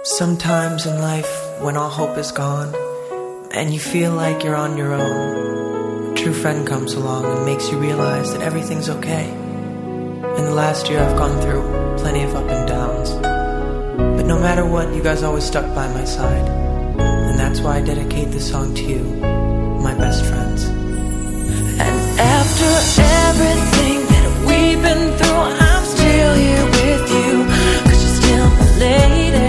Sometimes in life, when all hope is gone, and you feel like you're on your own, a true friend comes along and makes you realize that everything's okay. In the last year I've gone through plenty of up and downs, but no matter what, you guys always stuck by my side. And that's why I dedicate this song to you, my best friends. And after everything that we've been through, I'm still here with you, 'cause you're still my lady.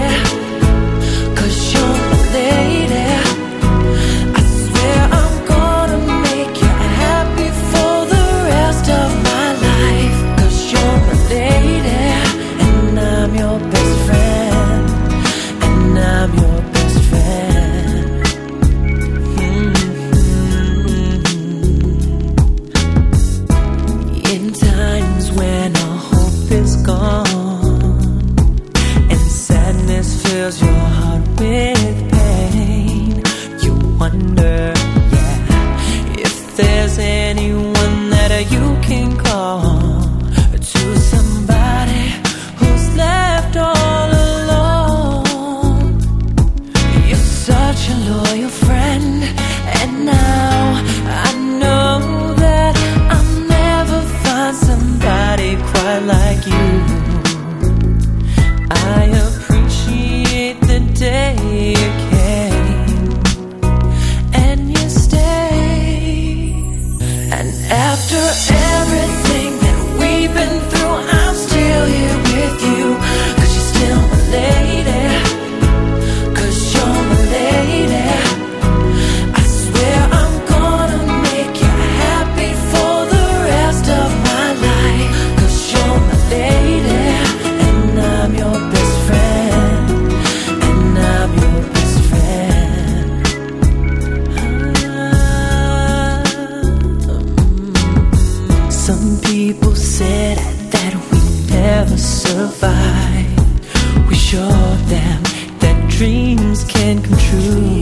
Your heart with pain, you wonder, if there's anyone that you can call, to somebody who's left all alone. You're such a loyal friend, and now I know that I'll never find somebody quite like you. I appreciate the day you came and you stayed. And after everything that we've been through, I'm still here with you, 'cause you're still my lady, 'cause you're my lady. I swear I'm gonna make you happy for the rest of my life, 'cause you're my lady, and I'm your best friend, and I'm your best friend. Some people said that we never survive. We showed them that dreams can come true.